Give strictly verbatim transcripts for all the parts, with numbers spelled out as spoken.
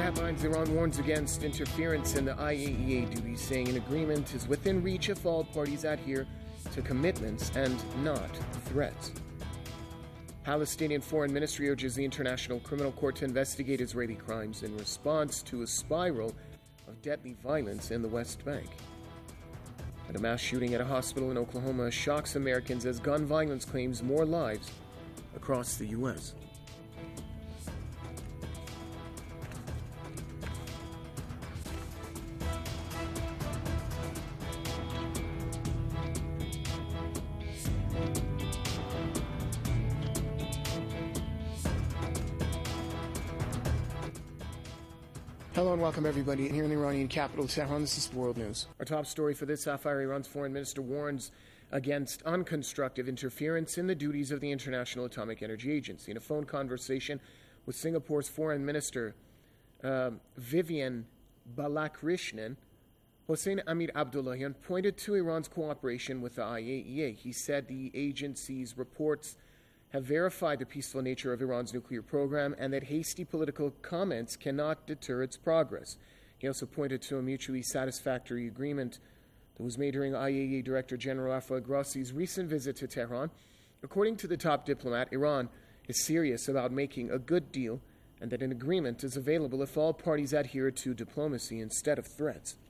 headlines, Iran warns against interference in the I A E A duties, saying an agreement is within reach if all parties adhere to commitments and not threats. Palestinian Foreign Ministry urges the International Criminal Court to investigate Israeli crimes in response to a spiral of deadly violence in the West Bank. And a mass shooting at a hospital in Oklahoma shocks Americans as gun violence claims more lives across the U S Hello and welcome everybody here in the Iranian capital, Tehran. This is World News. Our top story for this half hour: Iran's foreign minister warns against unconstructive interference in the duties of the International Atomic Energy Agency. In a phone conversation with Singapore's foreign minister uh, Vivian Balakrishnan, Hossein Amir Abdullahian pointed to Iran's cooperation with the I A E A. He said the agency's reports have verified the peaceful nature of Iran's nuclear program and that hasty political comments cannot deter its progress. He also pointed to a mutually satisfactory agreement that was made during I A E A Director General Rafael Grossi's recent visit to Tehran. According to the top diplomat, Iran is serious about making a good deal and that an agreement is available if all parties adhere to diplomacy instead of threats.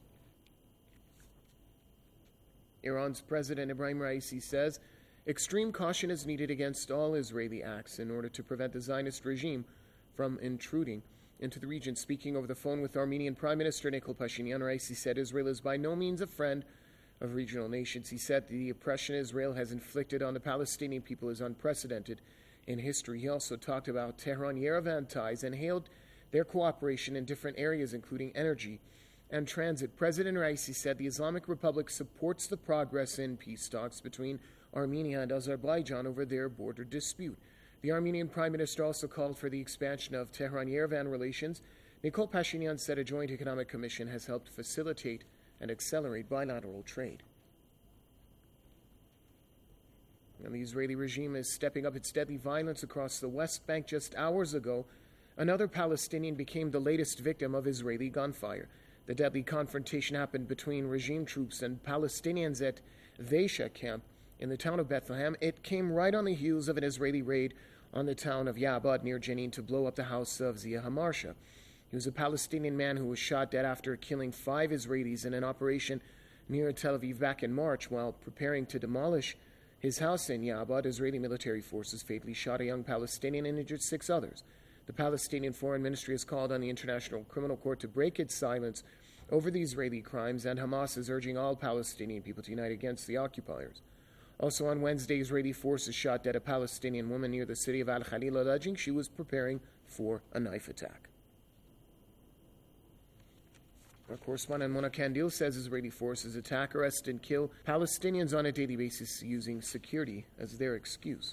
Iran's President Ibrahim Raisi says extreme caution is needed against all Israeli acts in order to prevent the Zionist regime from intruding into the region. Speaking over the phone with Armenian Prime Minister Nikol Pashinyan, Raisi said Israel is by no means a friend of regional nations. He said the oppression Israel has inflicted on the Palestinian people is unprecedented in history. He also talked about Tehran-Yerevan ties and hailed their cooperation in different areas, including energy and transit. President Raisi said the Islamic Republic supports the progress in peace talks between Armenia and Azerbaijan over their border dispute. The Armenian Prime Minister also called for the expansion of Tehran-Yerevan relations. Nikol Pashinyan said a joint economic commission has helped facilitate and accelerate bilateral trade. And the Israeli regime is stepping up its deadly violence across the West Bank. Just hours ago, another Palestinian became the latest victim of Israeli gunfire. The deadly confrontation happened between regime troops and Palestinians at Veisha camp in the town of Bethlehem. It came right on the heels of an Israeli raid on the town of Ya'abad near Jenin to blow up the house of Zia Hamarsha. He was a Palestinian man who was shot dead after killing five Israelis in an operation near Tel Aviv back in March. While preparing to demolish his house in Ya'abad, Israeli military forces fatally shot a young Palestinian and injured six others. The Palestinian Foreign Ministry has called on the International Criminal Court to break its silence over the Israeli crimes, and Hamas is urging all Palestinian people to unite against the occupiers. Also on Wednesday, Israeli forces shot dead a Palestinian woman near the city of Al-Khalil, alleging she was preparing for a knife attack. Our correspondent Mona Kandil says Israeli forces attack, arrest, and kill Palestinians on a daily basis using security as their excuse.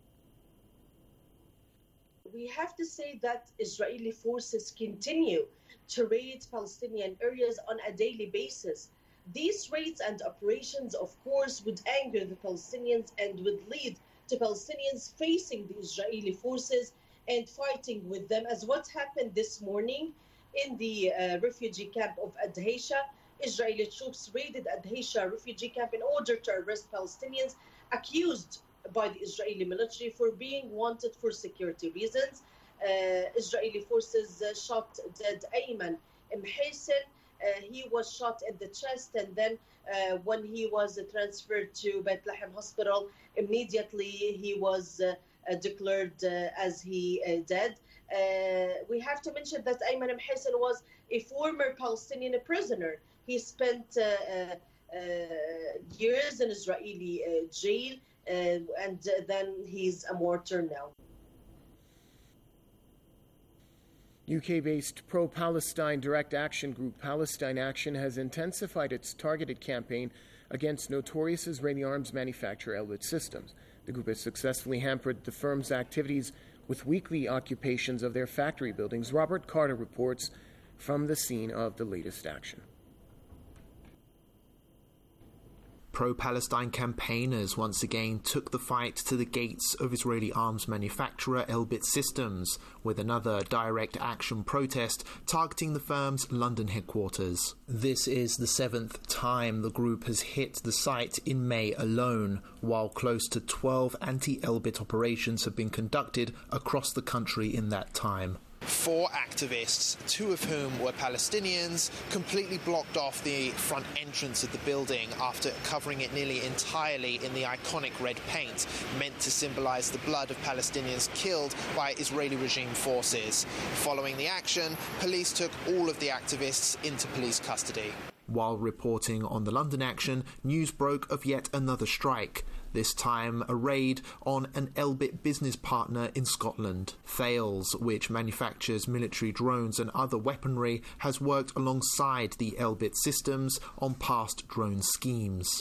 We have to say that Israeli forces continue to raid Palestinian areas on a daily basis. These raids and operations, of course, would anger the Palestinians and would lead to Palestinians facing the Israeli forces and fighting with them, as what happened this morning in the uh, refugee camp of Adheisha. Israeli troops raided Adheisha refugee camp in order to arrest Palestinians accused by the Israeli military for being wanted for security reasons. Uh, Israeli forces uh, shot dead Ayman Mhaysin. Uh, he was shot in the chest, and then uh, when he was uh, transferred to Bethlehem Hospital, immediately he was uh, uh, declared uh, as he uh, dead. Uh, we have to mention that Ayman Mhaysin was a former Palestinian prisoner. He spent uh, uh, uh, years in Israeli uh, jail, uh, and uh, then he's a martyr now. U K-based pro-Palestine direct action group Palestine Action has intensified its targeted campaign against notorious Israeli arms manufacturer Elbit Systems. The group has successfully hampered the firm's activities with weekly occupations of their factory buildings. Robert Carter reports from the scene of the latest action. Pro-Palestine campaigners once again took the fight to the gates of Israeli arms manufacturer Elbit Systems, with another direct action protest targeting the firm's London headquarters. This is the seventh time the group has hit the site in May alone, while close to twelve anti-Elbit operations have been conducted across the country in that time. Four activists, two of whom were Palestinians, completely blocked off the front entrance of the building after covering it nearly entirely in the iconic red paint, meant to symbolise the blood of Palestinians killed by Israeli regime forces. Following the action, police took all of the activists into police custody. While reporting on the London action, news broke of yet another strike. This time a raid on an Elbit business partner in Scotland. Thales, which manufactures military drones and other weaponry, has worked alongside the Elbit Systems on past drone schemes.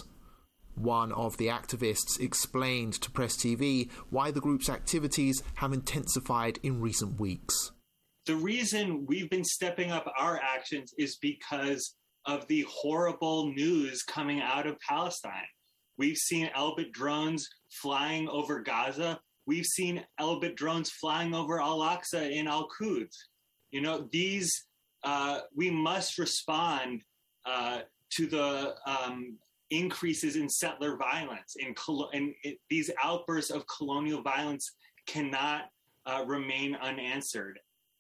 One of the activists explained to Press T V why the group's activities have intensified in recent weeks. The reason we've been stepping up our actions is because of the horrible news coming out of Palestine. We've seen Elbit drones flying over Gaza. We've seen Elbit drones flying over Al-Aqsa in Al-Quds. You know, these, uh, we must respond uh, to the um, increases in settler violence. In colo- and it, these outbursts of colonial violence cannot uh, remain unanswered.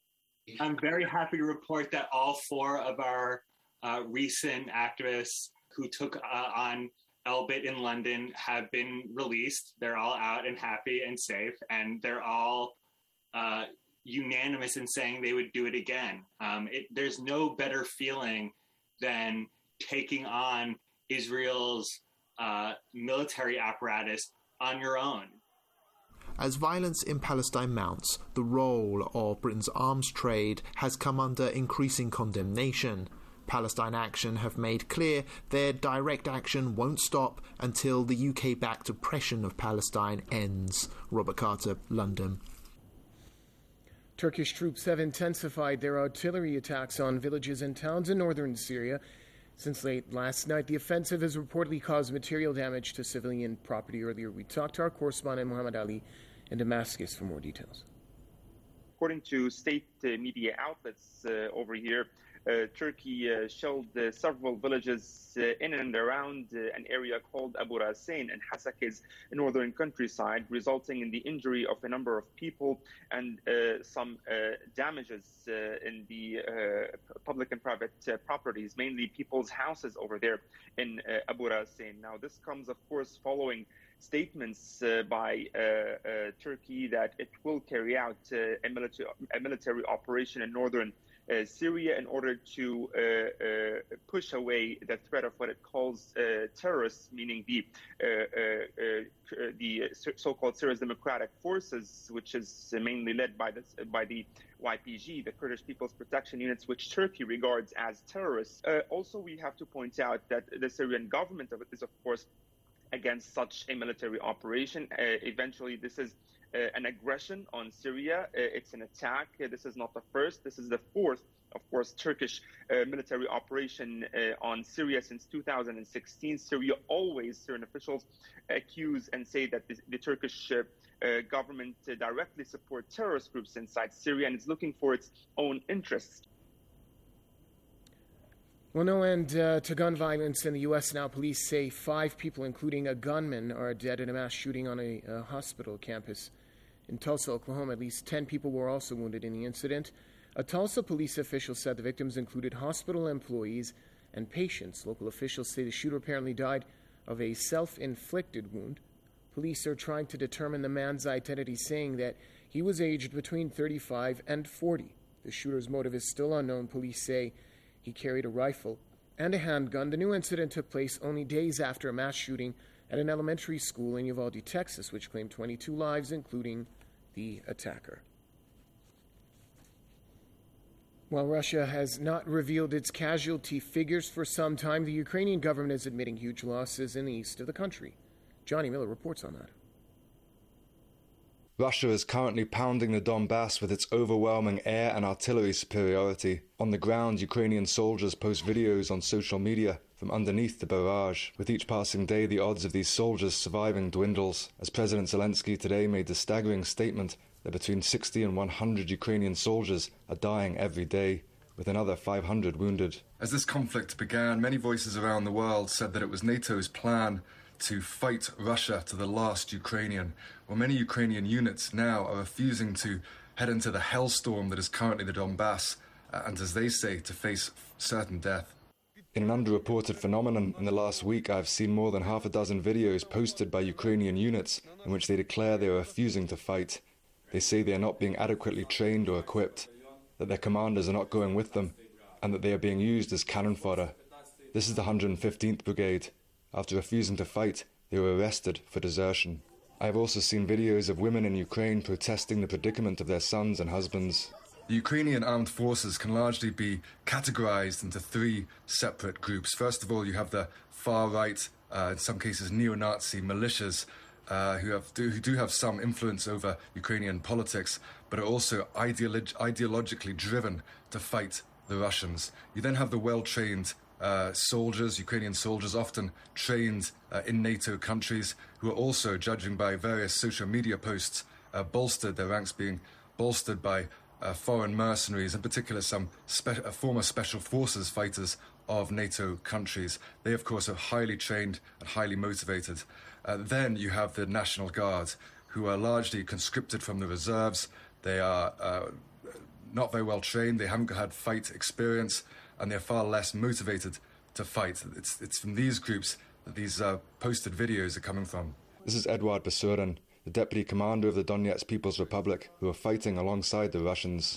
I'm very happy to report that all four of our uh, recent activists who took uh, on Elbit in London have been released. They're all out and happy and safe, and they're all uh, unanimous in saying they would do it again. Um, it, there's no better feeling than taking on Israel's uh, military apparatus on your own. As violence in Palestine mounts, the role of Britain's arms trade has come under increasing condemnation. Palestine Action have made clear their direct action won't stop until the U K-backed oppression of Palestine ends. Robert Carter, London. Turkish troops have intensified their artillery attacks on villages and towns in northern Syria. Since late last night, the offensive has reportedly caused material damage to civilian property. Earlier, we talked to our correspondent Muhammad Ali in Damascus for more details. According to state uh, media outlets uh, over here, Uh, Turkey uh, shelled uh, several villages uh, in and around uh, an area called Abu Rasain in Hasake's northern countryside, resulting in the injury of a number of people and uh, some uh, damages uh, in the uh, public and private uh, properties, mainly people's houses over there in uh, Abu Rasain. Now, this comes, of course, following statements uh, by uh, uh, Turkey that it will carry out uh, a, military, a military operation in northern Uh, Syria in order to uh, uh, push away the threat of what it calls uh, terrorists, meaning the uh, uh, uh, the so-called Syrian Democratic Forces, which is mainly led by the by the Y P G, the Kurdish People's Protection Units, which Turkey regards as terrorists. Uh, also, we have to point out that the Syrian government is, of course, against such a military operation. Uh, eventually, this is Uh, an aggression on Syria. Uh, it's an attack. Uh, this is not the first. This is the fourth, of course, Turkish uh, military operation uh, on Syria since two thousand sixteen. Syria always, Syrian officials accuse and say that the, the Turkish uh, uh, government uh, directly support terrorist groups inside Syria and is looking for its own interests. Well, no end uh, to gun violence in the U S now. Police say five people, including a gunman, are dead in a mass shooting on a, a hospital campus in Tulsa, Oklahoma. At least ten people were also wounded in the incident. A Tulsa police official said the victims included hospital employees and patients. Local officials say the shooter apparently died of a self-inflicted wound. Police are trying to determine the man's identity, saying that he was aged between thirty-five and forty. The shooter's motive is still unknown. Police say he carried a rifle and a handgun. The new incident took place only days after a mass shooting at an elementary school in Uvalde, Texas, which claimed twenty-two lives, including the attacker. While Russia has not revealed its casualty figures for some time, the Ukrainian government is admitting huge losses in the east of the country. Johnny Miller reports on that. Russia is currently pounding the Donbass with its overwhelming air and artillery superiority. On the ground, Ukrainian soldiers post videos on social media from underneath the barrage. With each passing day, the odds of these soldiers surviving dwindles, as President Zelensky today made the staggering statement that between sixty and one hundred Ukrainian soldiers are dying every day, with another five hundred wounded. As this conflict began, many voices around the world said that it was NATO's plan to fight Russia to the last Ukrainian. Well, many Ukrainian units now are refusing to head into the hellstorm that is currently the Donbass, uh, and as they say, to face certain death. In an underreported phenomenon, in the last week I've seen more than half a dozen videos posted by Ukrainian units in which they declare they are refusing to fight. They say they are not being adequately trained or equipped, that their commanders are not going with them, and that they are being used as cannon fodder. This is the one hundred fifteenth Brigade. After refusing to fight, they were arrested for desertion. I have also seen videos of women in Ukraine protesting the predicament of their sons and husbands. The Ukrainian armed forces can largely be categorized into three separate groups. First of all, you have the far-right, uh, in some cases neo-Nazi militias, uh, who, have, do, who do have some influence over Ukrainian politics, but are also ideolog- ideologically driven to fight the Russians. You then have the well-trained uh, soldiers, Ukrainian soldiers, often trained uh, in NATO countries, who are also, judging by various social media posts, uh, bolstered, their ranks being bolstered by Uh, foreign mercenaries, in particular some spe- uh, former special forces fighters of NATO countries. They, of course, are highly trained and highly motivated. Uh, then you have the National Guard, who are largely conscripted from the reserves. They are uh, not very well trained, they haven't had fight experience, and they're far less motivated to fight. It's, it's from these groups that these uh, posted videos are coming from. This is Eduard Basurin, the deputy commander of the Donetsk People's Republic, who are fighting alongside the Russians.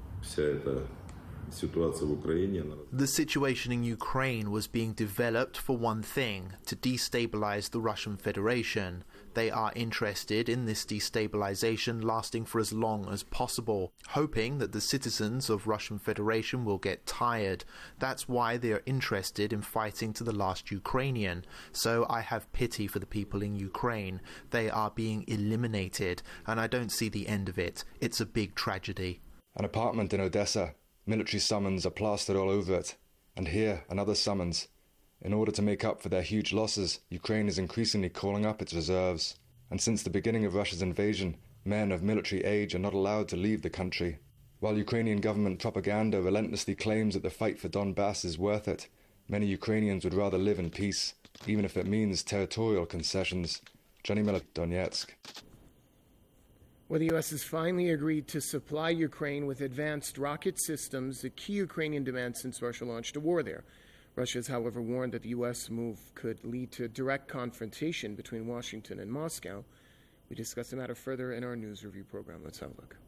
The situation in Ukraine was being developed for one thing, to destabilize the Russian Federation. They are interested in this destabilization lasting for as long as possible, hoping that the citizens of Russian Federation will get tired. That's why they are interested in fighting to the last Ukrainian. So I have pity for the people in Ukraine. They are being eliminated, and I don't see the end of it. It's a big tragedy. An apartment in Odessa. Military summons are plastered all over it. And here, another summons. In order to make up for their huge losses, Ukraine is increasingly calling up its reserves. And since the beginning of Russia's invasion, men of military age are not allowed to leave the country. While Ukrainian government propaganda relentlessly claims that the fight for Donbass is worth it, many Ukrainians would rather live in peace, even if it means territorial concessions. Johnny Miller, Donetsk. Well, the U S has finally agreed to supply Ukraine with advanced rocket systems, a key Ukrainian demand since Russia launched a war there. Russia has, however, warned that the U S move could lead to direct confrontation between Washington and Moscow. We discuss the matter further in our news review program. Let's have a look.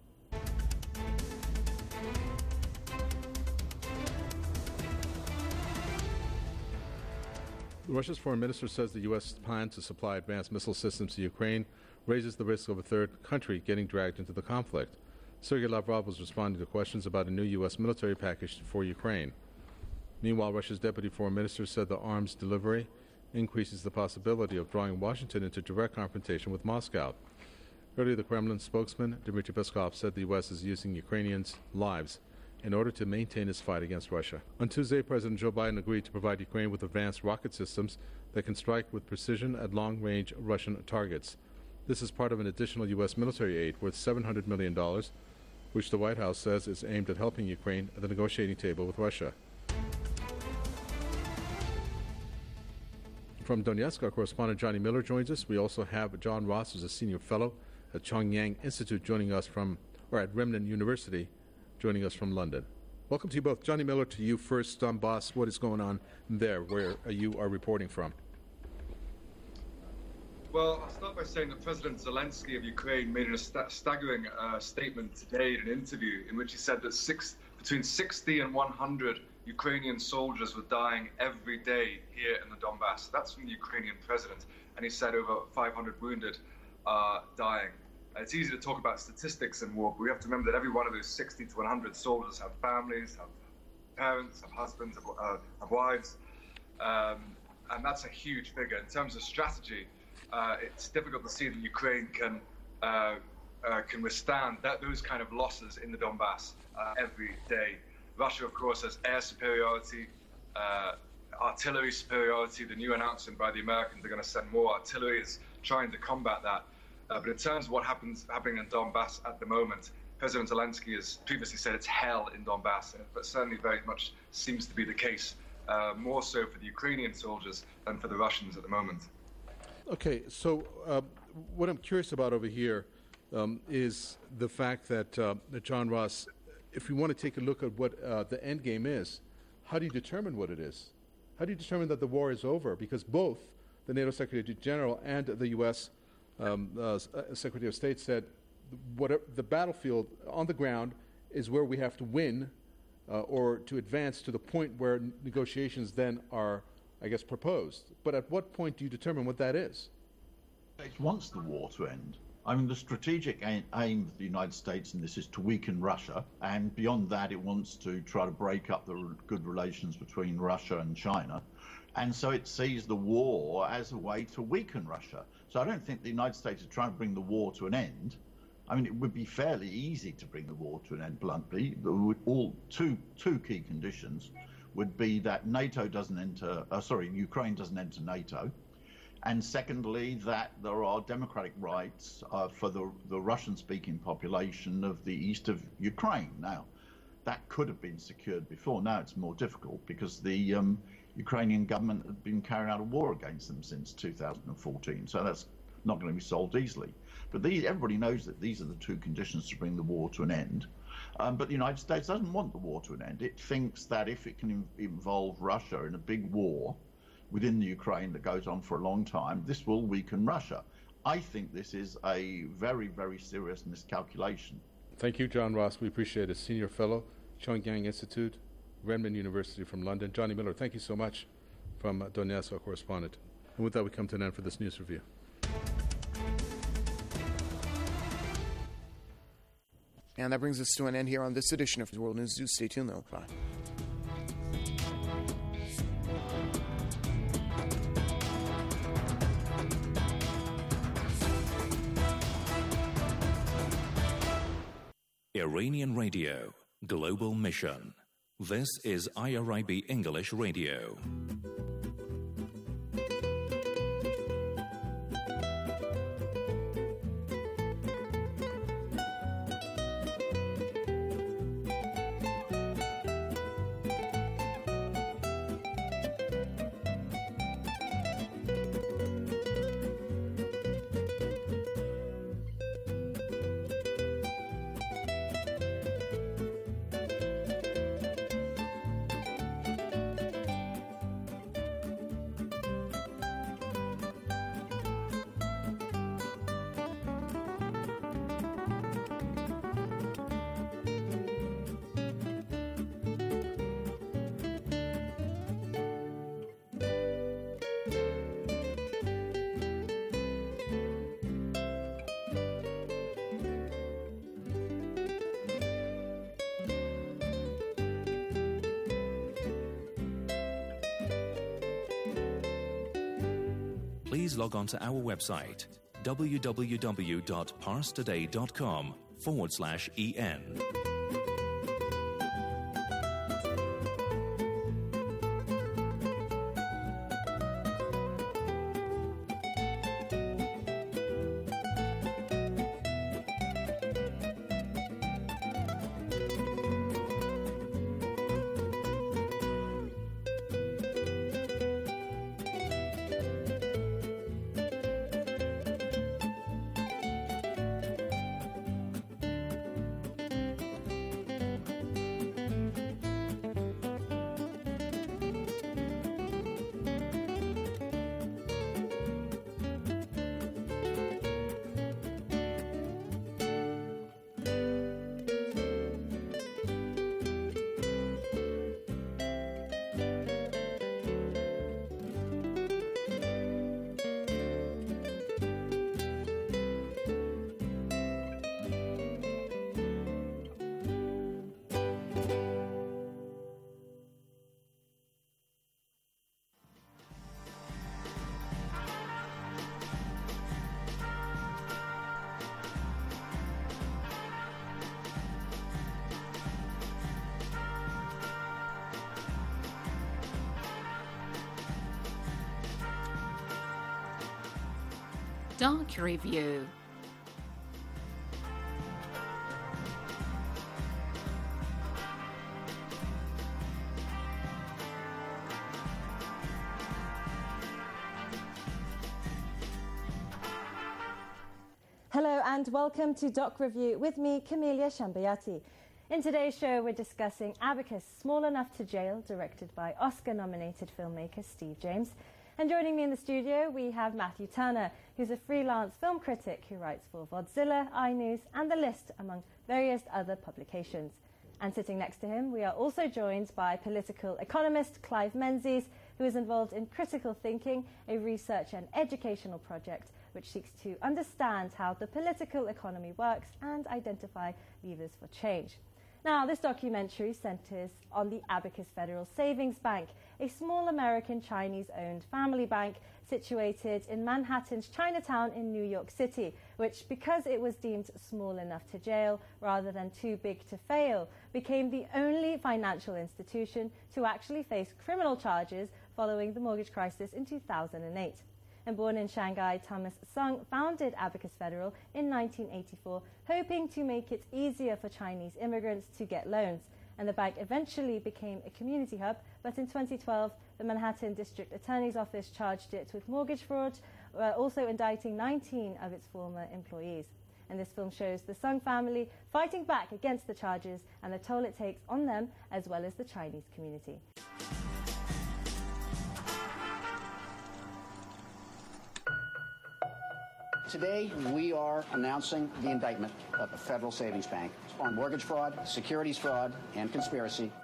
Russia's foreign minister says the U S plan to supply advanced missile systems to Ukraine raises the risk of a third country getting dragged into the conflict. Sergei Lavrov was responding to questions about a new U S military package for Ukraine. Meanwhile, Russia's deputy foreign minister said the arms delivery increases the possibility of drawing Washington into direct confrontation with Moscow. Earlier, the Kremlin spokesman, Dmitry Peskov, said the U S is using Ukrainians' lives in order to maintain its fight against Russia. On Tuesday, President Joe Biden agreed to provide Ukraine with advanced rocket systems that can strike with precision at long-range Russian targets. This is part of an additional U S military aid worth seven hundred million dollars, which the White House says is aimed at helping Ukraine at the negotiating table with Russia. From Donetsk, our correspondent Johnny Miller joins us. We also have John Ross, who's a senior fellow at Chongyang Institute, joining us from, or at Remnen University, joining us from London. Welcome to you both. Johnny Miller, to you first. Donbass, what is going on there, where you are reporting from? Well, I'll start by saying that President Zelensky of Ukraine made a st- staggering uh, statement today in an interview in which he said that six, between sixty and one hundred Ukrainian soldiers were dying every day here in the Donbass. That's from the Ukrainian president. And he said over five hundred wounded are dying. It's easy to talk about statistics in war, but we have to remember that every one of those sixty to one hundred soldiers have families, have parents, have husbands, have, uh, have wives. Um, and that's a huge figure. In terms of strategy, uh, it's difficult to see that Ukraine can uh, uh, can withstand that those kind of losses in the Donbass uh, every day. Russia, of course, has air superiority, uh, artillery superiority. The new announcement by the Americans, they're going to send more artillery, is trying to combat that. Uh, but in terms of what happens happening in Donbass at the moment, President Zelensky has previously said it's hell in Donbass, but certainly very much seems to be the case, uh, more so for the Ukrainian soldiers than for the Russians at the moment. Okay, so uh, what I'm curious about over here um, is the fact that, uh, that John Ross, if you want to take a look at what uh, the end game is, how do you determine what it is? How do you determine that the war is over? Because both the NATO Secretary General and the U S um, uh, Secretary of State said whatever, the battlefield on the ground is where we have to win uh, or to advance to the point where negotiations then are, I guess, proposed. But at what point do you determine what that is? It wants the war to end. I mean, the strategic aim, aim of the United States in this is to weaken Russia, and beyond that, it wants to try to break up the r- good relations between Russia and China. And so it sees the war as a way to weaken Russia. So I don't think the United States is trying to bring the war to an end. I mean, it would be fairly easy to bring the war to an end bluntly. There would all two two key conditions would be that NATO doesn't enter, uh, sorry, Ukraine doesn't enter NATO. And secondly, that there are democratic rights uh, for the, the Russian-speaking population of the east of Ukraine. Now, that could have been secured before. Now it's more difficult because the um, Ukrainian government had been carrying out a war against them since two thousand fourteen. So that's not going to be solved easily. But these, everybody knows that these are the two conditions to bring the war to an end. Um, but the United States doesn't want the war to an end. It thinks that if it can in- involve Russia in a big war within the Ukraine that goes on for a long time, this will weaken Russia. I think this is a very, very serious miscalculation. Thank you, John Ross. We appreciate it. Senior Fellow, Pyongyang Institute, Renmin University from London. Johnny Miller, thank you so much from uh, Donetsk, our correspondent. And with that, we come to an end for this news review. And that brings us to an end here on this edition of World News. Do stay tuned, though. Bye. Iranian Radio, Global Mission. This is I R I B English Radio. Please log on to our website, www.parstoday.com forward slash EN. Doc Review. Hello and welcome to Doc Review with me, Camelia Shambayati. In today's show, we're discussing Abacus, Small Enough to Jail, directed by Oscar-nominated filmmaker Steve James. And joining me in the studio, we have Matthew Turner, who's a freelance film critic who writes for Vodzilla, iNews, and The List, among various other publications. And sitting next to him, we are also joined by political economist Clive Menzies, who is involved in Critical Thinking, a research and educational project which seeks to understand how the political economy works and identify levers for change. Now, this documentary centres on the Abacus Federal Savings Bank, a small American Chinese-owned family bank situated in Manhattan's Chinatown in New York City, which, because it was deemed small enough to jail rather than too big to fail, became the only financial institution to actually face criminal charges following the mortgage crisis in two thousand eight. And born in Shanghai, Thomas Sung founded Abacus Federal in nineteen eighty-four, hoping to make it easier for Chinese immigrants to get loans. And the bank eventually became a community hub, but in twenty twelve, the Manhattan District Attorney's Office charged it with mortgage fraud, uh, also indicting nineteen of its former employees. And this film shows the Sung family fighting back against the charges and the toll it takes on them, as well as the Chinese community. Today, we are announcing the indictment of the Federal Savings Bank on mortgage fraud, securities fraud, and conspiracy.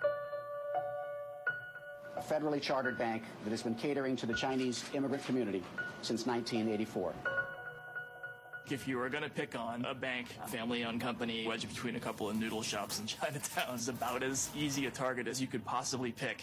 A federally chartered bank that has been catering to the Chinese immigrant community since nineteen eighty-four. If you were going to pick on a bank, a family-owned company, wedged between a couple of noodle shops in Chinatown, is about as easy a target as you could possibly pick.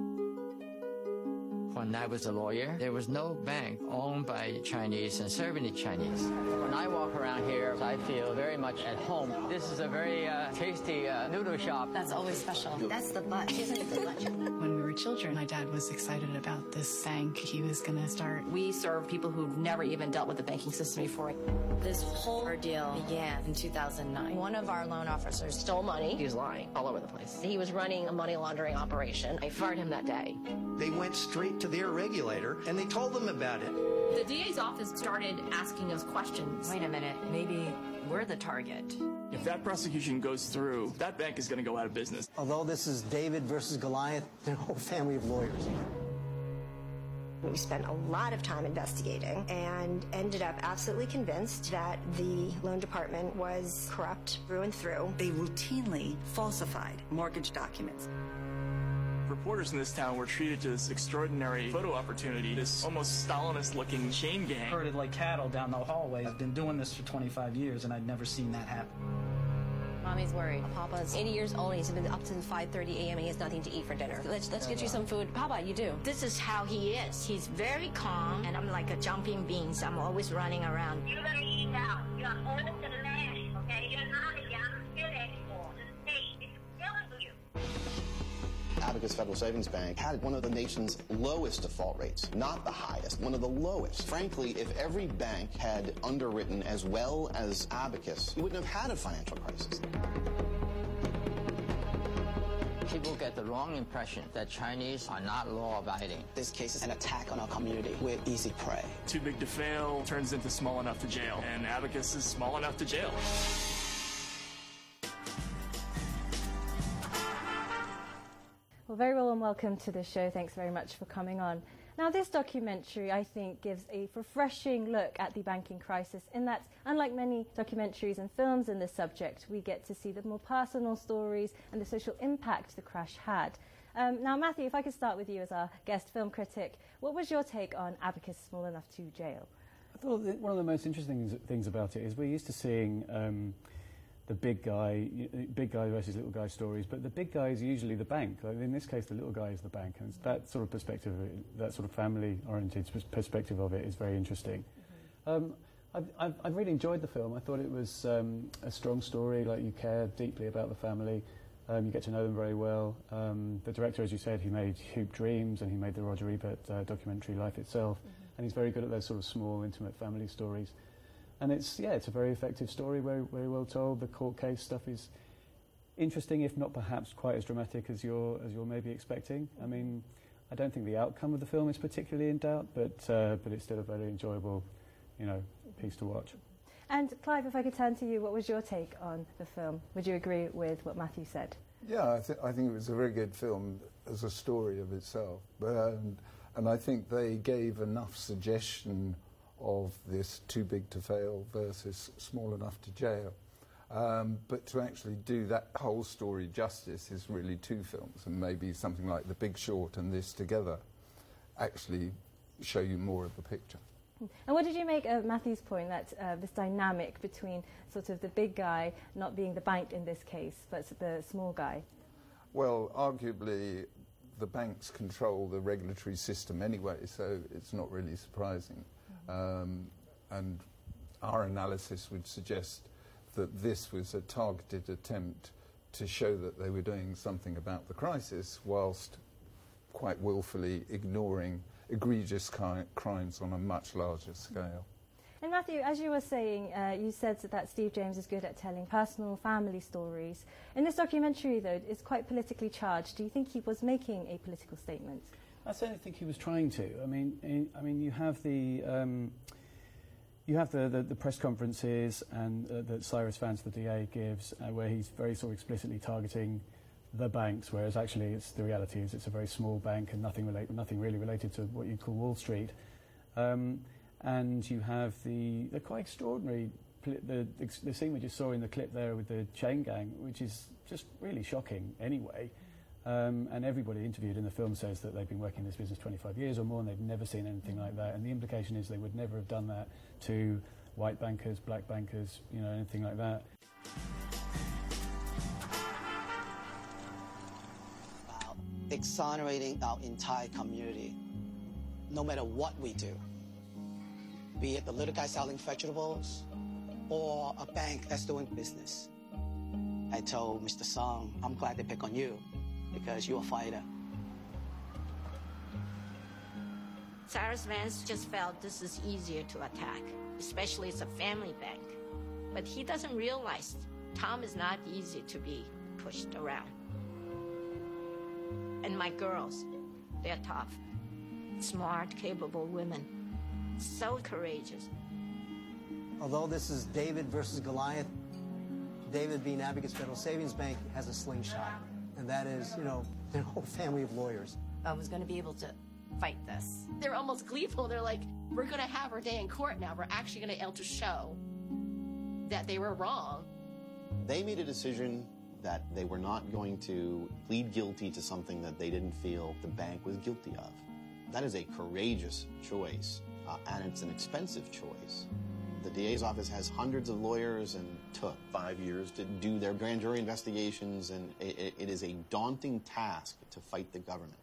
When I was a lawyer, there was no bank owned by Chinese and serving the Chinese. When I walk around here, I feel very much at home. This is a very uh, tasty uh, noodle shop. That's always special. That's the bunch, isn't it, the bunch? When we were children, my dad was excited about this bank he was going to start. We serve people who've never even dealt with the banking system before. This whole ordeal began in two thousand nine. One of our loan officers stole money. He was lying all over the place. He was running a money laundering operation. I fired him that day. They went straight to their regulator and they told them about it. The D A's office started asking us questions. Wait a minute, maybe we're the target. If that prosecution goes through, that bank is going to go out of business. Although this is David versus Goliath, they're a whole family of lawyers. We spent a lot of time investigating and ended up absolutely convinced that the loan department was corrupt through and through. They routinely falsified mortgage documents. Reporters in this town were treated to this extraordinary photo opportunity, this almost Stalinist-looking chain gang. Herded like cattle down the hallway. I've been doing this for twenty-five years, and I'd never seen that happen. Mommy's worried. Papa's eighty years old. He's been up since five thirty a.m. and he has nothing to eat for dinner. Let's let's get you some food. Papa, you do. This is how he is. He's very calm, and I'm like a jumping beans. I'm always running around. You're gonna eat out. You're old to the land, okay? You're not a young kid anymore. The state is killing you. Abacus Federal Savings Bank had one of the nation's lowest default rates, not the highest, one of the lowest. Frankly, if every bank had underwritten as well as Abacus, we wouldn't have had a financial crisis. People get the wrong impression that Chinese are not law-abiding. This case is an attack on our community. We're easy prey. Too big to fail turns into small enough to jail, and Abacus is small enough to jail. Well, very well and welcome to the show. Thanks very much for coming on. Now, this documentary, I think, gives a refreshing look at the banking crisis in that, unlike many documentaries and films in this subject, we get to see the more personal stories and the social impact the crash had. Um, now, Matthew, if I could start with you as our guest film critic, what was your take on Abacus Small Enough to Jail? I thought that one of the most interesting things about it is we're used to seeing um, the big guy, big guy versus little guy stories, but the big guy is usually the bank. Like in this case, the little guy is the bank, and that sort of perspective, that sort of family-oriented perspective of it is very interesting. Mm-hmm. um, I've, I've, I've really enjoyed the film. I thought it was um, a strong story. Like, you care deeply about the family. Um, you get to know them very well. Um, the director, as you said, he made Hoop Dreams, and he made the Roger Ebert uh, documentary Life Itself. Mm-hmm. and he's very good at those sort of small, intimate family stories. And it's, yeah, it's a very effective story, very, very well told. The court case stuff is interesting, if not perhaps quite as dramatic as you're, as you're maybe expecting. I mean, I don't think the outcome of the film is particularly in doubt, but, uh, but it's still a very enjoyable, you know, piece to watch. And Clive, if I could turn to you, what was your take on the film? Would you agree with what Matthew said? Yeah, I, th- I think it was a very good film as a story of itself. But, um, and I think they gave enough suggestion of this too big to fail versus small enough to jail. Um, but to actually do that whole story justice is really two films, and maybe something like The Big Short and this together actually show you more of the picture. And what did you make of Matthew's point that uh, this dynamic between sort of the big guy not being the bank in this case, but the small guy? Well, arguably, the banks control the regulatory system anyway, so it's not really surprising. Um, and our analysis would suggest that this was a targeted attempt to show that they were doing something about the crisis whilst quite willfully ignoring egregious ki- crimes on a much larger scale. And Matthew, as you were saying, uh, you said that Steve James is good at telling personal family stories. In this documentary, though, it's quite politically charged. Do you think he was making a political statement? I certainly think he was trying to. I mean, in, I mean, you have the um, you have the, the, the press conferences and uh, that Cyrus Vance, the D A, gives, uh, where he's very sort of explicitly targeting the banks, whereas actually it's the reality is it's a very small bank and nothing relate, nothing really related to what you call Wall Street. Um, and you have the, the quite extraordinary pl- the, the the scene we just saw in the clip there with the chain gang, which is just really shocking anyway. Um, and everybody interviewed in the film says that they've been working in this business twenty-five years or more and they've never seen anything like that. And the implication is they would never have done that to white bankers, black bankers, you know, anything like that. About exonerating our entire community, no matter what we do, be it the little guy selling vegetables or a bank that's doing business. I told Mister Song, I'm glad they pick on you, because you're a fighter. Cyrus Vance just felt this is easier to attack, especially it's a family bank. But he doesn't realize Tom is not easy to be pushed around. And my girls, they're tough, smart, capable women, so courageous. Although this is David versus Goliath, David, being Abacus Federal Savings Bank, has a slingshot. And that is, you know, their whole family of lawyers. I was going to be able to fight this. They're almost gleeful. They're like, we're going to have our day in court now. We're actually going to be able to show that they were wrong. They made a decision that they were not going to plead guilty to something that they didn't feel the bank was guilty of. That is a courageous choice, uh, and it's an expensive choice. The D A's office has hundreds of lawyers and took five years to do their grand jury investigations, and it, it is a daunting task to fight the government.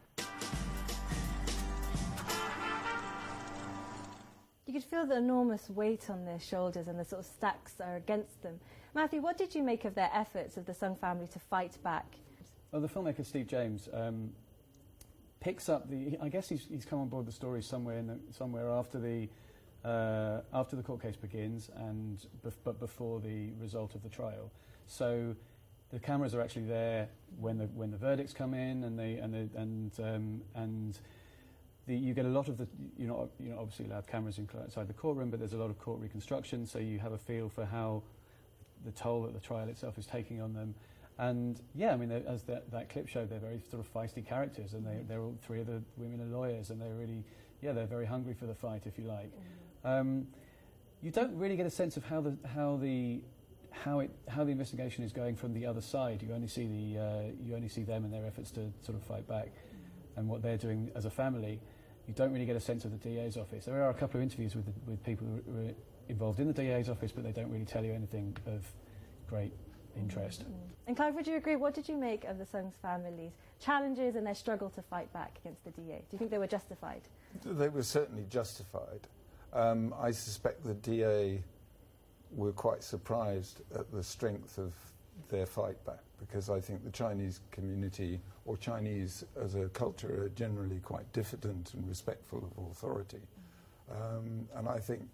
You could feel the enormous weight on their shoulders and the sort of stacks are against them. Matthew, what did you make of their efforts of the Sung family to fight back? Well, the filmmaker Steve James um, picks up the... I guess he's, he's come on board the story somewhere in the, somewhere after the uh, after the court case begins, and bef- but before the result of the trial. So the cameras are actually there when the when the verdicts come in, and they and the, and um, and the, you get a lot of the you know you know obviously allowed cameras inside the courtroom, but there's a lot of court reconstruction, so you have a feel for how the toll that the trial itself is taking on them. And yeah, I mean, as that, that clip showed, they're very sort of feisty characters, and they, they're all three of the women are lawyers, and they're really, yeah, they're very hungry for the fight, if you like. Um, you don't really get a sense of how the how the how it how the investigation is going from the other side. You only see the uh, you only see them and their efforts to sort of fight back, and what they're doing as a family. You don't really get a sense of the D A's office. There are a couple of interviews with the, with people who are involved in the D A's office, but they don't really tell you anything of great interest. And Clive, would you agree? What did you make of the Sung's family's challenges and their struggle to fight back against the D A? Do you think they were justified? They were certainly justified. Um, I suspect the D A were quite surprised at the strength of their fight back, because I think the Chinese community, or Chinese as a culture, are generally quite diffident and respectful of authority. Um, and I think,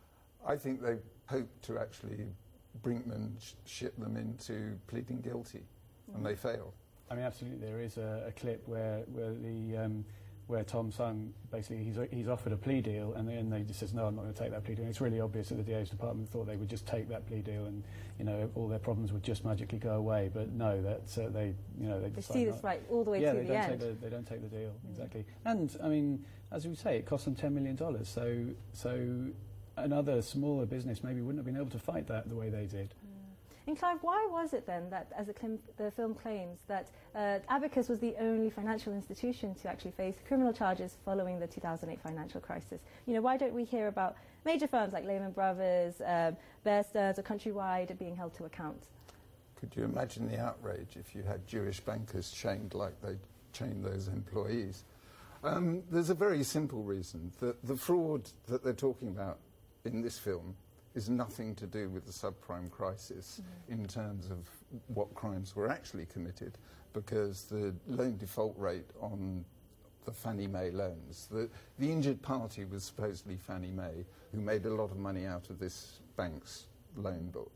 I think they hope to actually Brinkman sh- ship them into pleading guilty, mm. and they fail. I mean, absolutely. There is a, a clip where where the um, where Tom Sung basically he's he's offered a plea deal, and then they just says no, I'm not going to take that plea deal. And it's really obvious that the D A's department thought they would just take that plea deal, and you know all their problems would just magically go away. But no, that uh, they you know they, they see this right all the way yeah, to they the don't end. Take the, they don't take the deal mm. exactly. And I mean, as we say, it cost them ten million dollars. So so another smaller business maybe wouldn't have been able to fight that the way they did. And Clive, why was it then that, as the, clim- the film claims, that uh, Abacus was the only financial institution to actually face criminal charges following the two thousand eight financial crisis? You know, why don't we hear about major firms like Lehman Brothers, um, Bear Stearns or Countrywide being held to account? Could you imagine the outrage if you had Jewish bankers chained like they chained those employees? Um, there's a very simple reason. The, the fraud that they're talking about in this film is nothing to do with the subprime crisis mm-hmm. in terms of what crimes were actually committed, because the loan default rate on the Fannie Mae loans, the, the injured party was supposedly Fannie Mae, who made a lot of money out of this bank's loan book.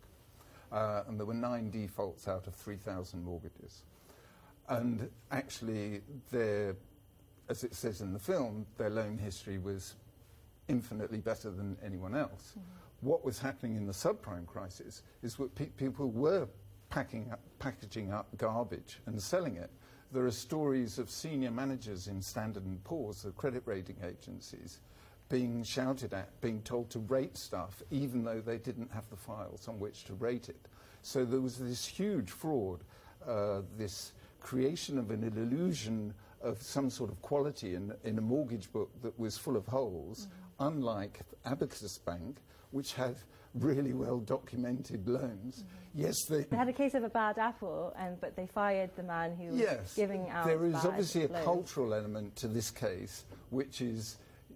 Uh, and there were nine defaults out of three thousand mortgages. And actually, their, as it says in the film, their loan history was infinitely better than anyone else. Mm-hmm. What was happening in the subprime crisis is that pe- people were packing up, packaging up garbage and selling it. There are stories of senior managers in Standard and Poor's, the credit rating agencies, being shouted at, being told to rate stuff, even though they didn't have the files on which to rate it. So there was this huge fraud, uh, this creation of an illusion of some sort of quality in, in a mortgage book that was full of holes, mm-hmm. unlike Abacus Bank, which had really well-documented loans. Mm-hmm. Yes, they... They had a case of a bad apple, and but they fired the man who yes, was giving out there is bad obviously a loans. cultural element to this case, which is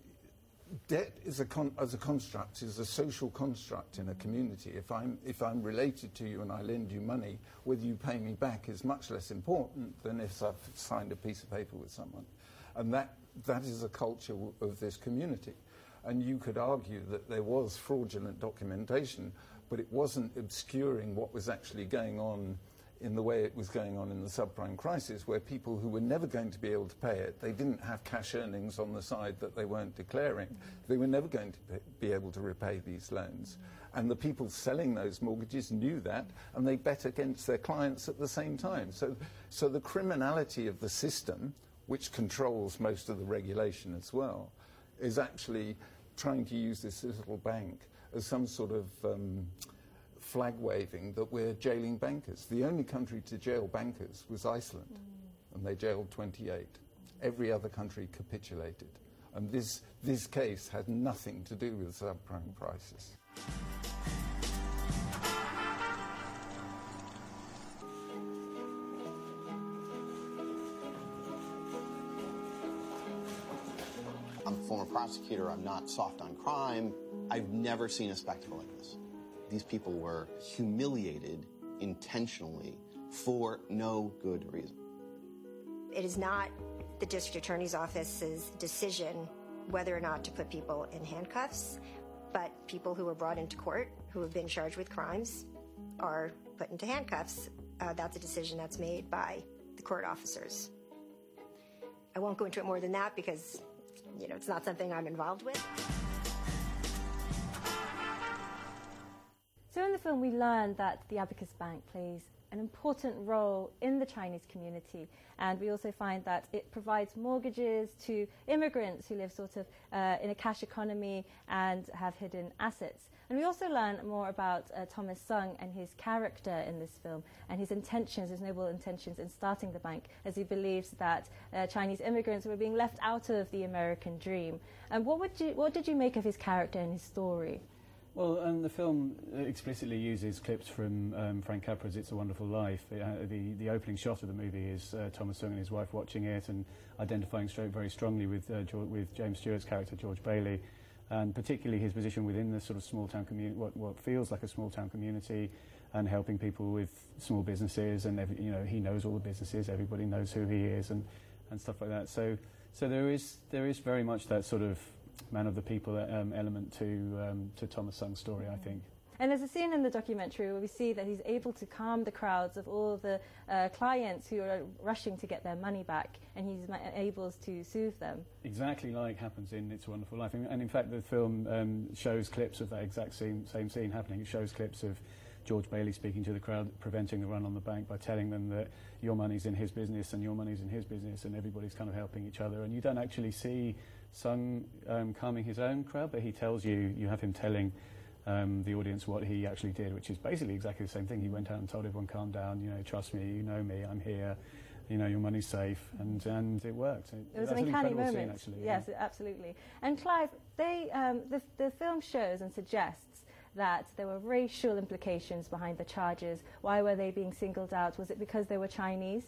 debt is a con- as a construct, is a social construct in a community. If I'm, if I'm related to you and I lend you money, whether you pay me back is much less important than if I've signed a piece of paper with someone. And that that is a culture w- of this community. And you could argue that there was fraudulent documentation, but it wasn't obscuring what was actually going on in the way it was going on in the subprime crisis, where people who were never going to be able to pay it, they didn't have cash earnings on the side that they weren't declaring. Mm-hmm. They were never going to pay, be able to repay these loans. Mm-hmm. And the people selling those mortgages knew that, and they bet against their clients at the same time. So, so the criminality of the system, which controls most of the regulation as well, is actually trying to use this little bank as some sort of um, flag waving that we're jailing bankers. The only country to jail bankers was Iceland, mm. and they jailed twenty-eight. Every other country capitulated. And this, this case had nothing to do with the subprime crisis. I'm a former prosecutor. I'm not soft on crime. I've never seen a spectacle like this. These people were humiliated intentionally for no good reason. It is not the district attorney's office's decision whether or not to put people in handcuffs, but people who were brought into court who have been charged with crimes are put into handcuffs. Uh, that's a decision that's made by the court officers. I won't go into it more than that because you know, it's not something I'm involved with. So in the film, we learn that the Abacus Bank plays an important role in the Chinese community, and we also find that it provides mortgages to immigrants who live sort of uh, in a cash economy and have hidden assets. And we also learn more about uh, Thomas Sung and his character in this film and his intentions, his noble intentions in starting the bank, as he believes that uh, Chinese immigrants were being left out of the American dream. And what would you, what did you make of his character and his story? Well, um, the film explicitly uses clips from um, Frank Capra's It's a Wonderful Life. It, uh, the, the opening shot of the movie is uh, Thomas Sung and his wife watching it and identifying straight, very strongly with, uh, George, with James Stewart's character, George Bailey, and particularly his position within the sort of small-town community, what, what feels like a small-town community, and helping people with small businesses, and every, you know, he knows all the businesses, everybody knows who he is, and, and stuff like that. So, so there is there is very much that sort of man of the people um, element to um, to Thomas Sung's story, I think. And there's a scene in the documentary where we see that he's able to calm the crowds of all of the uh, clients who are rushing to get their money back, and he's ma- able to soothe them. Exactly like happens in It's a Wonderful Life. And in fact, the film um, shows clips of that exact same, same scene happening. It shows clips of George Bailey speaking to the crowd, preventing the run on the bank by telling them that your money's in his business and your money's in his business, and everybody's kind of helping each other. And you don't actually see Sung um, calming his own crowd, but he tells you, you have him telling Um, the audience what he actually did, which is basically exactly the same thing. He went out and told everyone, calm down, you know, trust me, you know me, I'm here, you know, your money's safe, and, and it worked. It, It was an an uncanny incredible moment. Scene, actually, yes, yeah. absolutely. And Clive, they, um, the, the film shows and suggests that there were racial implications behind the charges. Why were they being singled out? Was it because they were Chinese?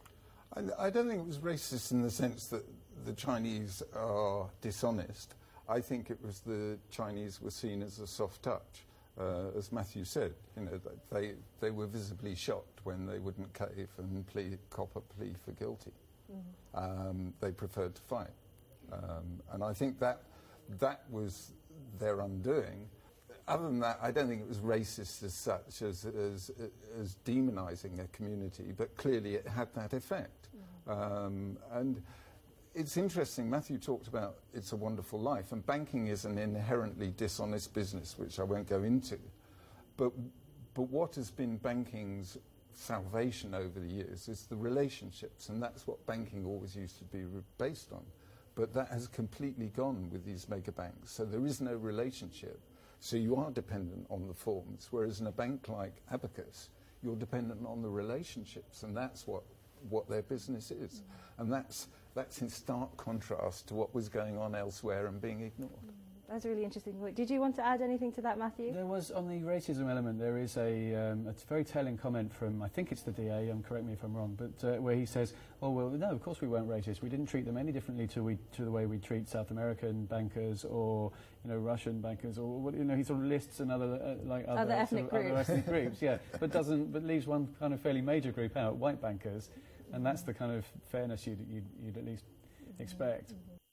I, I don't think it was racist in the sense that the Chinese are dishonest. I think it was the Chinese were seen as a soft touch, uh, as Matthew said. You know, they they were visibly shocked when they wouldn't cave and plea, cop a plea for guilty. Mm-hmm. Um, they preferred to fight, um, and I think that that was their undoing. Other than that, I don't think it was racist as such, as as, as demonising a community, but clearly it had that effect, mm-hmm. um, and. It's interesting, Matthew talked about It's a Wonderful Life, and banking is an inherently dishonest business, which I won't go into. But, but what has been banking's salvation over the years is the relationships, and that's what banking always used to be based on. But that has completely gone with these mega banks, so there is no relationship. So you are dependent on the forms, whereas in a bank like Abacus, you're dependent on the relationships, and that's what, what their business is. Mm-hmm. And that's... That's in stark contrast to what was going on elsewhere and being ignored. That's really interesting. Did you want to add anything to that, Matthew? There was, on the racism element, there is a, um, a very telling comment from, I think it's the D A, um, correct me if I'm wrong, but uh, where he says, oh, well, no, of course we weren't racist. We didn't treat them any differently to, we, to the way we treat South American bankers or, you know, Russian bankers, or, you know, he sort of lists another, uh, like other, other ethnic sort of groups. Other ethnic groups, yeah, but doesn't, but leaves one kind of fairly major group out, white bankers, and that's the kind of fairness you'd, you'd, you'd at least expect.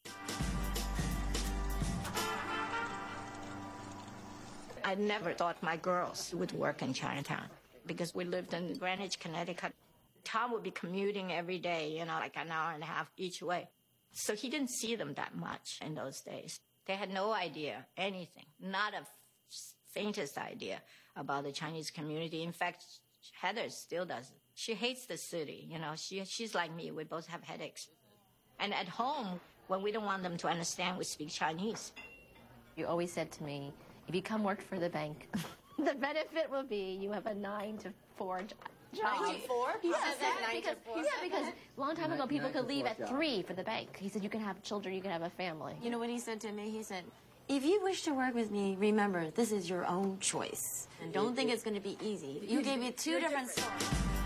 I never thought my girls would work in Chinatown because we lived in Greenwich, Connecticut. Tom would be commuting every day, you know, like an hour and a half each way. So he didn't see them that much in those days. They had no idea, anything, not a faintest idea about the Chinese community. In fact, Heather still doesn't. She hates the city, you know. She She's like me. We both have headaches. And at home, when we don't want them to understand, we speak Chinese. You always said to me, if you come work for the bank, the benefit will be you have a nine to four job. Nine to four? He Yeah, said that, nine because, to four? Yeah, because a long time ago, Nine- people nine could to leave four at job. three for the bank. He said you can have children, you can have a family. You know what he said to me? He said, if you wish to work with me, remember, this is your own choice. And don't think it's going to be easy. You gave me two different stories.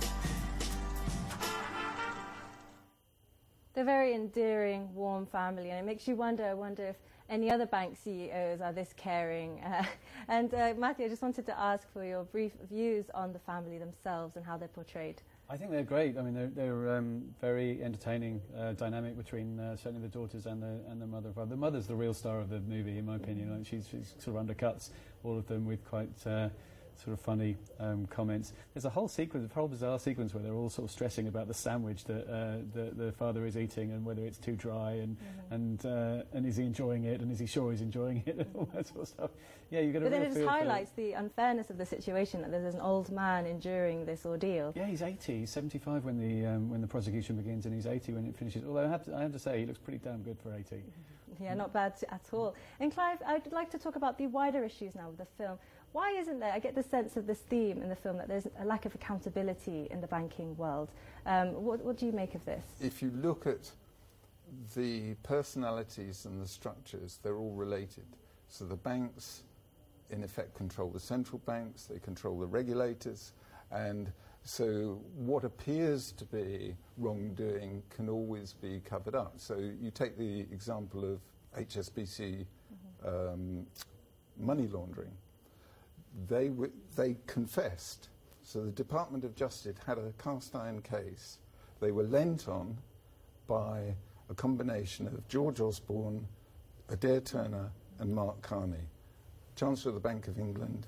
They're a very endearing, warm family, and it makes you wonder, I wonder if any other bank C E Os are this caring. Uh, and uh, Matthew, I just wanted to ask for your brief views on the family themselves and how they're portrayed. I think they're great. I mean, they're, they're um, very entertaining uh, dynamic between uh, certainly the daughters and the and the mother. The mother's the real star of the movie, in my opinion. Like she's, she's sort of undercuts all of them with quite uh, sort of funny um, comments. There's a whole sequence, a whole bizarre sequence where they're all sort of stressing about the sandwich that uh, the, the father is eating and whether it's too dry and mm-hmm. and uh, and is he enjoying it and is he sure he's enjoying it and all that sort of stuff. Yeah, you get a But then real it just feel for highlights the unfairness of the situation, that there's an old man enduring this ordeal. Yeah, he's eighty. He's seventy-five when the um, when the prosecution begins, and he's eighty when it finishes. Although I have to, I have to say, he looks pretty damn good for eighty. Yeah, not bad at all. And Clive, I'd like to talk about the wider issues now with the film. Why isn't there, I get the sense of this theme in the film, that there's a lack of accountability in the banking world. Um, what, what do you make of this? If you look at the personalities and the structures, they're all related. So the banks, in effect, control the central banks, they control the regulators, and so what appears to be wrongdoing can always be covered up. So you take the example of H S B C mm-hmm. um, money laundering. They w- they confessed. So the Department of Justice had a cast iron case. They were lent on by a combination of George Osborne, Adair Turner and Mark Carney, Chancellor of the Bank of England,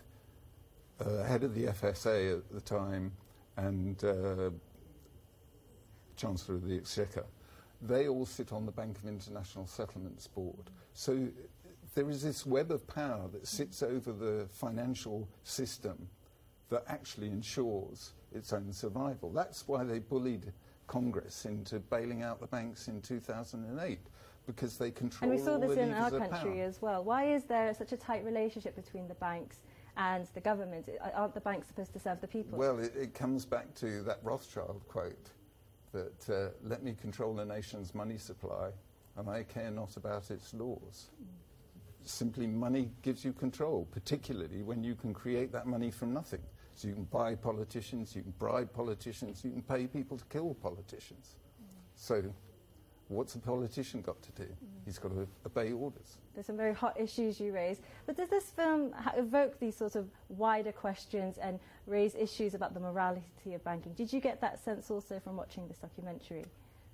uh, head of the F S A at the time, and uh, Chancellor of the Exchequer. They all sit on the Bank of International Settlements board. So there is this web of power that sits over the financial system that actually ensures its own survival. That's why they bullied Congress into bailing out the banks in two thousand eight, because they control all the levers of power. And we saw this in our country as well. Why is there such a tight relationship between the banks and the government? Aren't the banks supposed to serve the people? Well, it, it comes back to that Rothschild quote, that uh, let me control the nation's money supply, and I care not about its laws. Mm. Simply, money gives you control, particularly when you can create that money from nothing. So you can buy politicians, you can bribe politicians, you can pay people to kill politicians. Mm. So what's a politician got to do? Mm. He's got to obey orders. There's some very hot issues you raise. But does this film ha- evoke these sort of wider questions and raise issues about the morality of banking? Did you get that sense also from watching this documentary?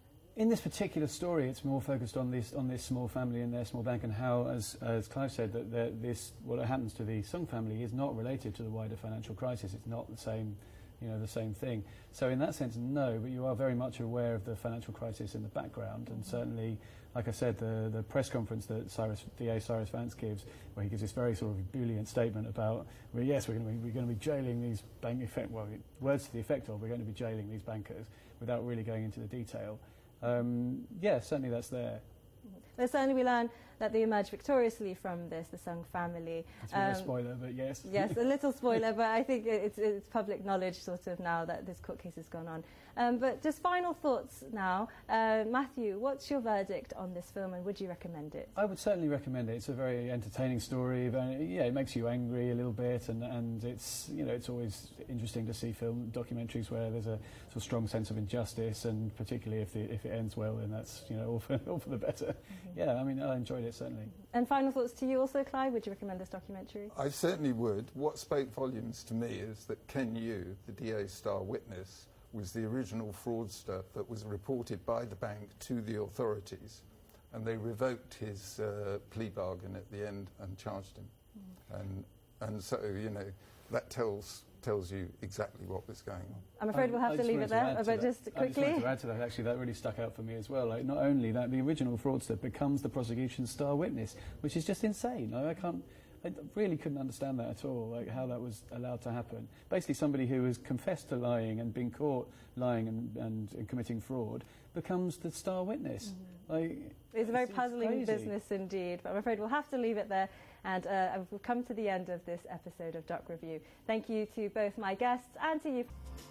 In this particular story, it's more focused on this on this small family and their small bank, and how, as as Clive said, that, that this what happens to the Sung family is not related to the wider financial crisis. It's not the same, you know, the same thing. So in that sense, no. But you are very much aware of the financial crisis in the background, and certainly, like I said, the the press conference that Cyrus, D A Cyrus Vance gives, where he gives this very sort of ebullient statement about, well, yes, we're going to be, we're going to be jailing these bank effect. Well, words to the effect of, we're going to be jailing these bankers, without really going into the detail. Um, yeah, certainly that's there. But certainly we learn that they emerged victoriously from this, the Sung family. It's um, a spoiler, but yes. Yes, a little spoiler, but I think it's, it's public knowledge sort of now that this court case has gone on. Um, but just final thoughts now. Uh, Matthew, what's your verdict on this film, and would you recommend it? I would certainly recommend it. It's a very entertaining story. Very, yeah, it makes you angry a little bit, and, and it's, you know, it's always interesting to see film documentaries where there's a sort of strong sense of injustice, and particularly if the, if it ends well, then that's, you know, all for, all for the better. Mm-hmm. Yeah, I mean, I enjoyed it certainly. And final thoughts to you also, Clive. Would you recommend this documentary? I certainly would. What spoke volumes to me is that Ken Yu, the D A star witness, was the original fraudster that was reported by the bank to the authorities, and they revoked his uh, plea bargain at the end and charged him. Mm. And and so, you know, that tells tells you exactly what was going on. I'm afraid um, we'll have to leave it there, but that. just quickly. I just wanted to add to that, actually, that really stuck out for me as well. Like, not only that, the original fraudster becomes the prosecution's star witness, which is just insane. Like, I can't... I really couldn't understand that at all, like how that was allowed to happen. Basically, somebody who has confessed to lying and been caught lying and, and, and committing fraud becomes the star witness. Mm-hmm. Like, it's a very puzzling business indeed, but I'm afraid we'll have to leave it there. And uh, we've come to the end of this episode of Doc Review. Thank you to both my guests and to you.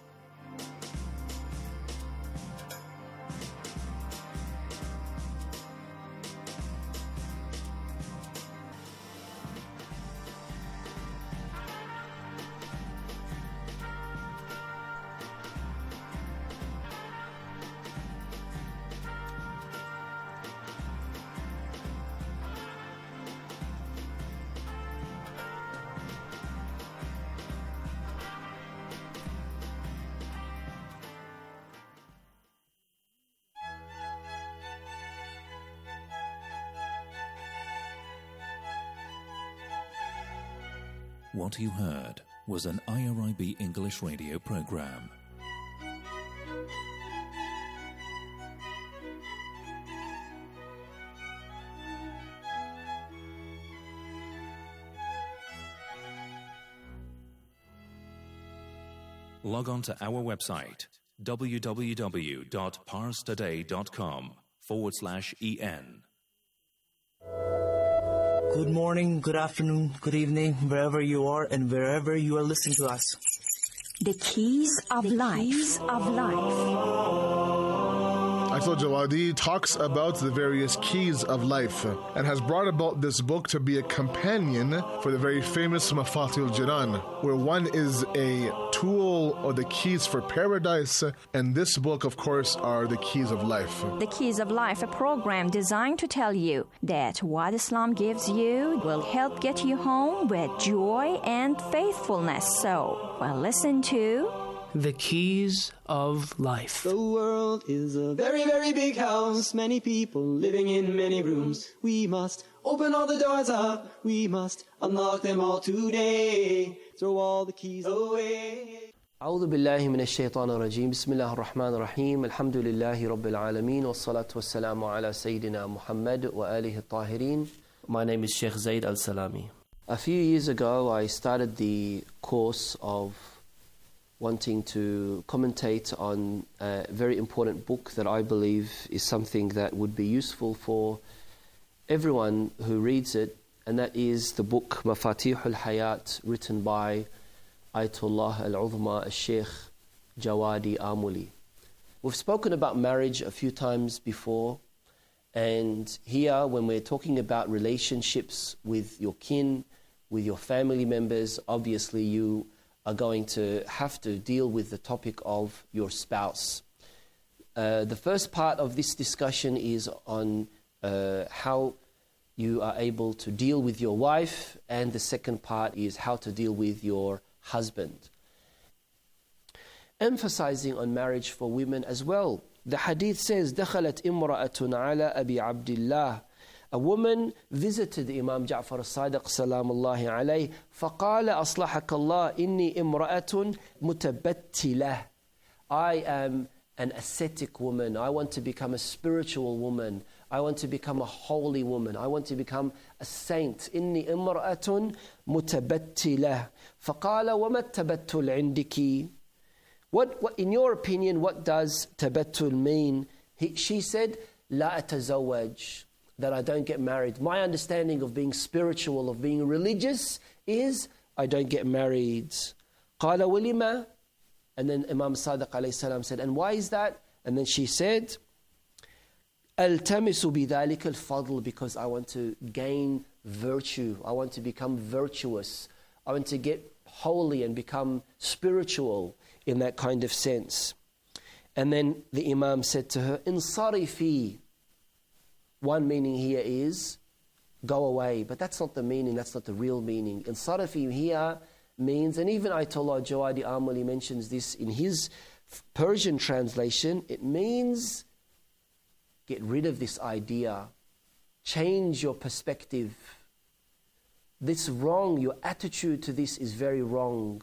What you heard was an I R I B English radio program. Log on to our website, www.parstoday.com forward slash en. Good morning, good afternoon, good evening, wherever you are and wherever you are listening to us. The Keys of the Life. Keys of Life. Atul Jawadi talks about the various keys of life and has brought about this book to be a companion for the very famous Mafatihul Jinan, where one is a tool or the keys for paradise, and this book, of course, are the keys of life. The Keys of Life, a program designed to tell you that what Islam gives you will help get you home with joy and faithfulness. So, well, listen to The Keys of Life. The world is a very, very big house. Many people living in many rooms. We must Open all the doors up, we must unlock them all today. Throw all the keys away. أعوذ بالله من الشيطان الرجيم بسم الله الرحمن الرحيم الحمد لله رب العالمين والصلاة والسلام على سيدنا محمد وآله الطاهرين. My name is Sheikh Zaid Al-Salami. A few years ago I started the course of wanting to commentate on a very important book that I believe is something that would be useful for everyone who reads it, and that is the book Mafatih al-Hayat, written by Ayatollah al-Uzma al-Sheikh Jawadi Amuli. We've spoken about marriage a few times before, and here when we're talking about relationships with your kin, with your family members, obviously you are going to have to deal with the topic of your spouse. Uh, the first part of this discussion is on uh, how you are able to deal with your wife, and the second part is how to deal with your husband. Emphasizing on marriage for women as well. The hadith says, دخلت امرأة على أبي عبد الله. A woman visited Imam Ja'far al-Sadiq salam Allah alayhi فقال أصلحك الله إني امرأة متبتلة. I am an ascetic woman. I want to become a spiritual woman. I want to become a holy woman. I want to become a saint. إني امرأة متبتلة. فقال وما التبتل عندك? What, what, in your opinion, what does tabattul mean? He, she said, لا أتزوج, that I don't get married. My understanding of being spiritual, of being religious, is I don't get married. قال ولما? And then Imam Sadiq alayhi salam said, and why is that? And then she said, التمس بذلك الفضل, because I want to gain virtue. I want to become virtuous. I want to get holy and become spiritual in that kind of sense. And then the Imam said to her, insarifi. One meaning here is go away, but that's not the meaning, that's not the real meaning. Insarifi here means, and even Ayatollah Jawadi Amuli mentions this in his Persian translation, it means get rid of this idea, change your perspective. This wrong, your attitude to this is very wrong.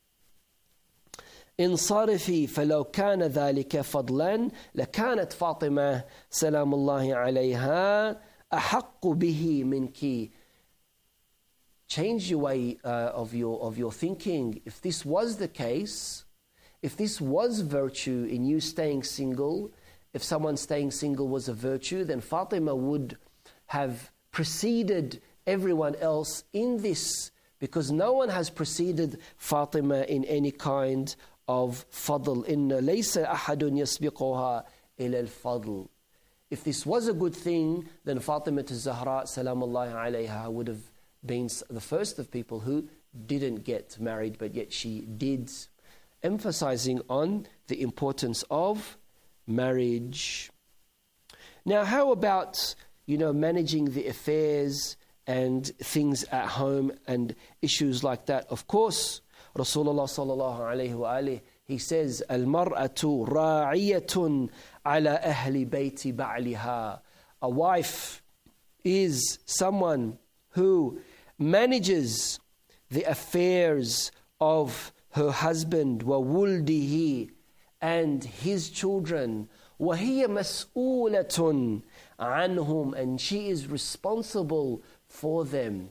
انصرفي فلو كان ذلك فضلا لكانت فاطمة سلام الله عليها أحق به منك. Change your way uh, of your of your thinking. If this was the case, if this was virtue in you staying single, if someone staying single was a virtue, then Fatima would have preceded everyone else in this, because no one has preceded Fatima in any kind of fadl. Inna laysa ahadun yasbiquha ila al-fadl. If this was a good thing, then Fatima Zahra salamullahi alayha would have been the first of people who didn't get married, but yet she did. Emphasizing on the importance of marriage. Now, how about, you know, managing the affairs and things at home and issues like that? Of course, Rasulullah sallallahu alayhi wa alayhi, he says, Al-mar'atu ra'iyatun ala ahli bayti ba'liha. A wife is someone who manages the affairs of her husband, wa wuldihi, and his children. Wa hiya mas'ulatun anhum, and she is responsible for them.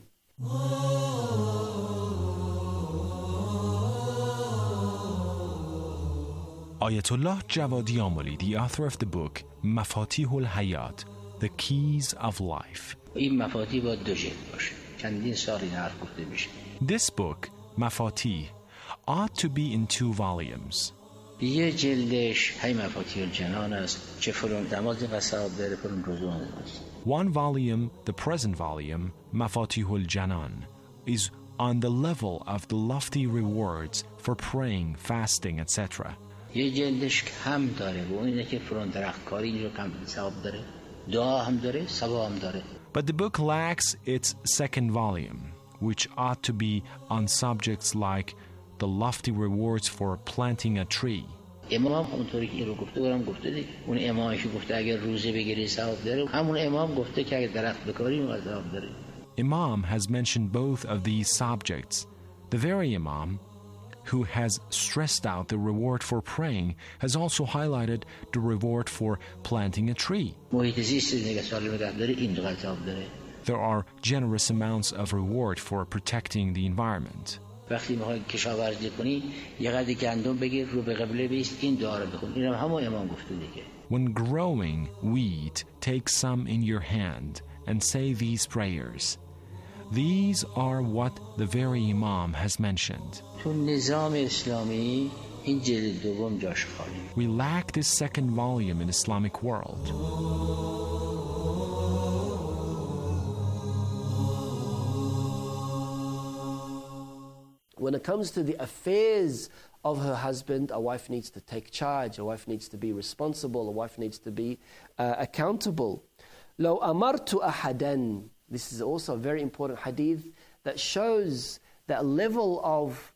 Ayatollah Jawadi Amuli, the author of the book Mafatih al-Hayat, The Keys of Life. This book, Mafatih, ought to be in two volumes. One volume, the present volume, Mafatih al-Janan, is on the level of the lofty rewards for praying, fasting, et cetera. یه جلدش کم داره و اینه که فرون درختکاری اینجا کم ثواب داره دعا هم داره ثواب هم داره. But the book lacks its second volume, which ought to be on subjects like the lofty rewards for planting a tree. امام هم اونطوری که این رو گفته برام گفته دیگه اون امامش گفته اگر روزه بگیری ثواب داره همون امام گفته که اگر درخت بکاری اون ثواب داره. Imam has mentioned both of these subjects. The very Imam who has stressed out the reward for praying has also highlighted the reward for planting a tree. There are generous amounts of reward for protecting the environment. وقتی میخوای کشاورزی کنی یه قدری گندم بگیر رو به قبله بیست این دعا رو بخون اینم همون امام گفته دیگه. When growing wheat, take some in your hand and say these prayers. These are what the very Imam has mentioned. تو نظام اسلامی این جلد دوم جاش خالی. We lack this second volume in Islamic world. When it comes to the affairs of her husband, a wife needs to take charge, a wife needs to be responsible, a wife needs to be uh, accountable. لو أمرت أحدا. This is also a very important hadith that shows that level of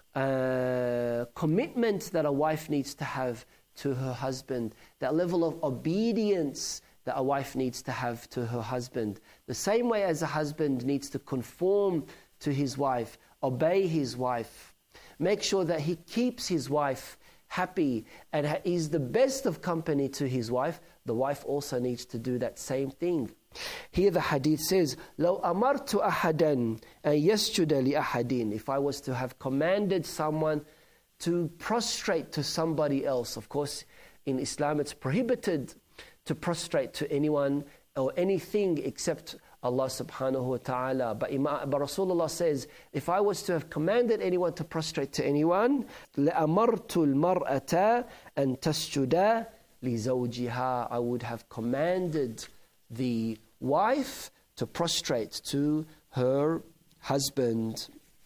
uh, commitment that a wife needs to have to her husband, that level of obedience that a wife needs to have to her husband. The same way as a husband needs to conform to his wife, obey his wife, make sure that he keeps his wife happy and is the best of company to his wife, the wife also needs to do that same thing. Here the hadith says, لو أمرت أحدا أن يسجد لأحد. If I was to have commanded someone to prostrate to somebody else, of course in Islam it's prohibited to prostrate to anyone or anything except Allah subhanahu wa ta'ala. But, Imam, but Rasulullah says, if I was to have commanded anyone to prostrate to anyone, لأمرت المرأة أن تسجد لزوجها. I would have commanded the wife to prostrate to her husband.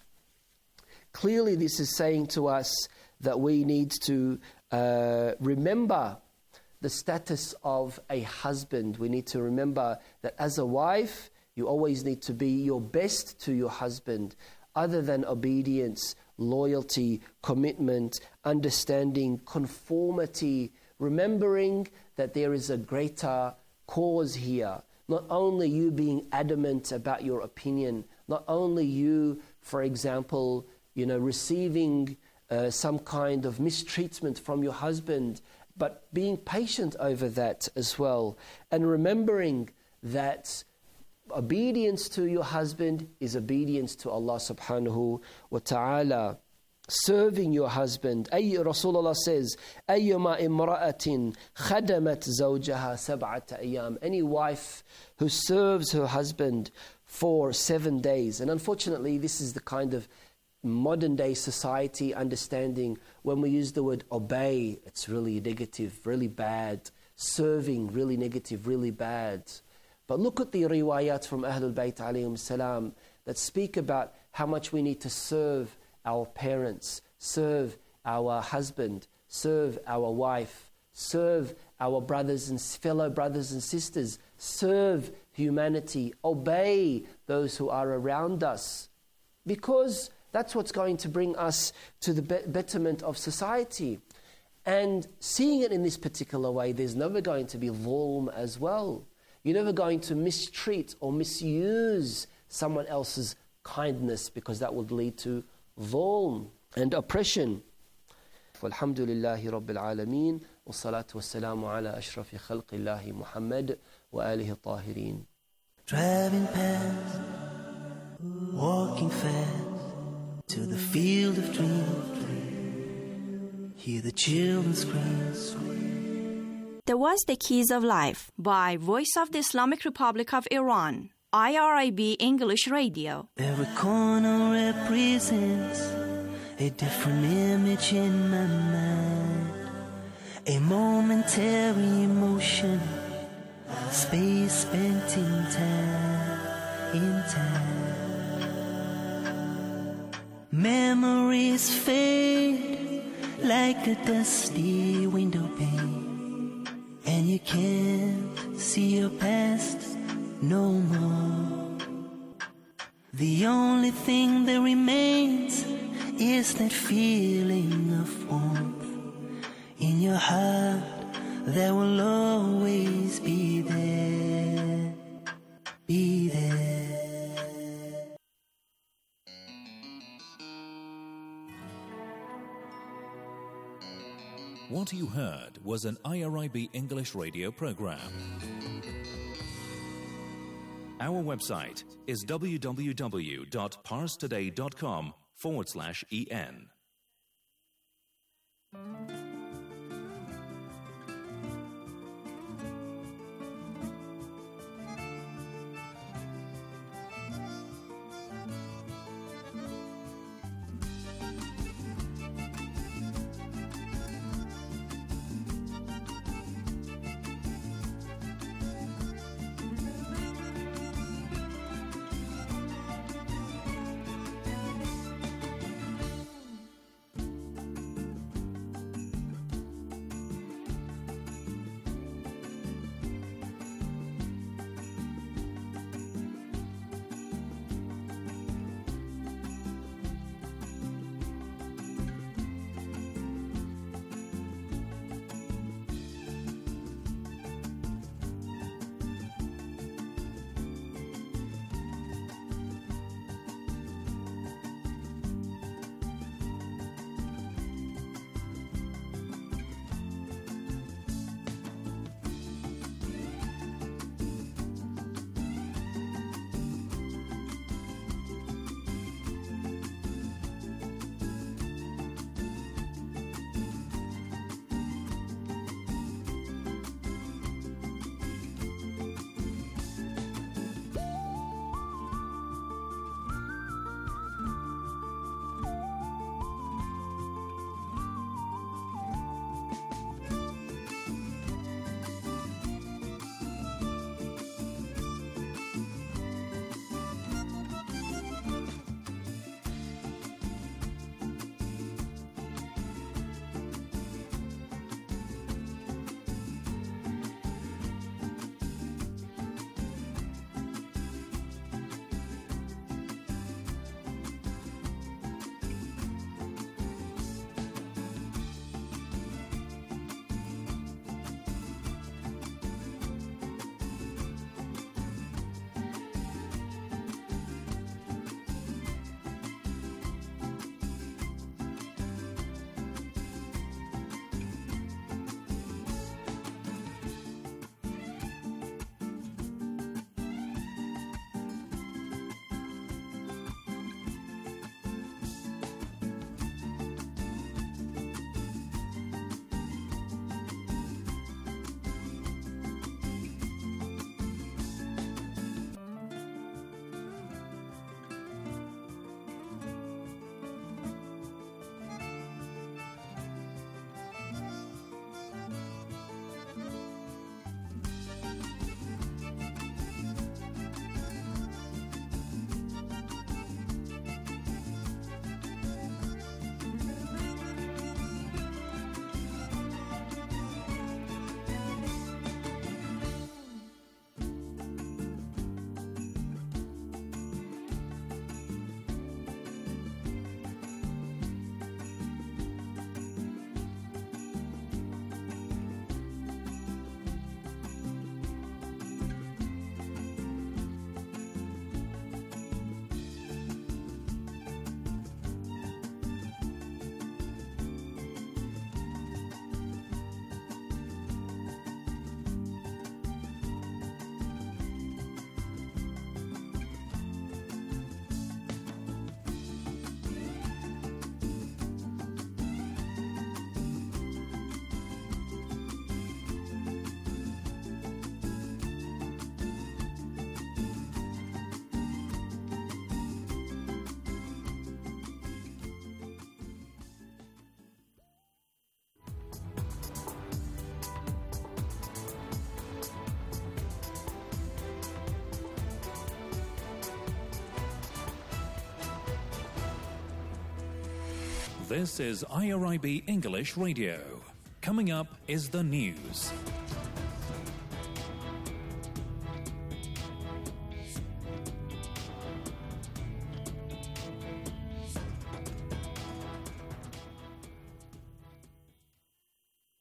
Clearly this is saying to us that we need to uh, remember the status of a husband. We need to remember that as a wife, you always need to be your best to your husband, other than obedience, loyalty, commitment, understanding, conformity, remembering that there is a greater cause here. Not only you being adamant about your opinion, not only you, for example, you know, receiving uh, some kind of mistreatment from your husband, but being patient over that as well. And remembering that obedience to your husband is obedience to Allah subhanahu wa ta'ala. Serving your husband. أي Rasulullah says, أيما امرأة خدمت زوجها سبعة أيام. Any wife who serves her husband for seven days. And unfortunately, this is the kind of modern day society understanding. When we use the word obey, it's really negative, really bad. Serving, really negative, really bad. But look at the riwayat from Ahlul Bayt alayhim salam that speak about how much we need to serve our parents, serve our husband, serve our wife, serve our brothers and fellow brothers and sisters, serve humanity, obey those who are around us. Because that's what's going to bring us to the be- betterment of society. And seeing it in this particular way, there's never going to be dhulm as well. You're never going to mistreat or misuse someone else's kindness, because that would lead to ظلم and oppression. والحمد لله رب العالمين والصلاة والسلام على أشرف خلق الله محمد وآله الطاهرين. Driving past, walking fast to the field of dreams. Hear the children scream. That was The Keys of Life by Voice of the Islamic Republic of Iran, I R I B English Radio. Every corner represents a different image in my mind. A momentary emotion, space spent in time, in time. Memories fade like a dusty window pane, and you can't see your past no more. The only thing that remains is that feeling of warmth that will always be there, be there. What you heard was an I R I B English radio program. Our website is www.parstoday.com forward slash en. This is I R I B English Radio. Coming up is the news.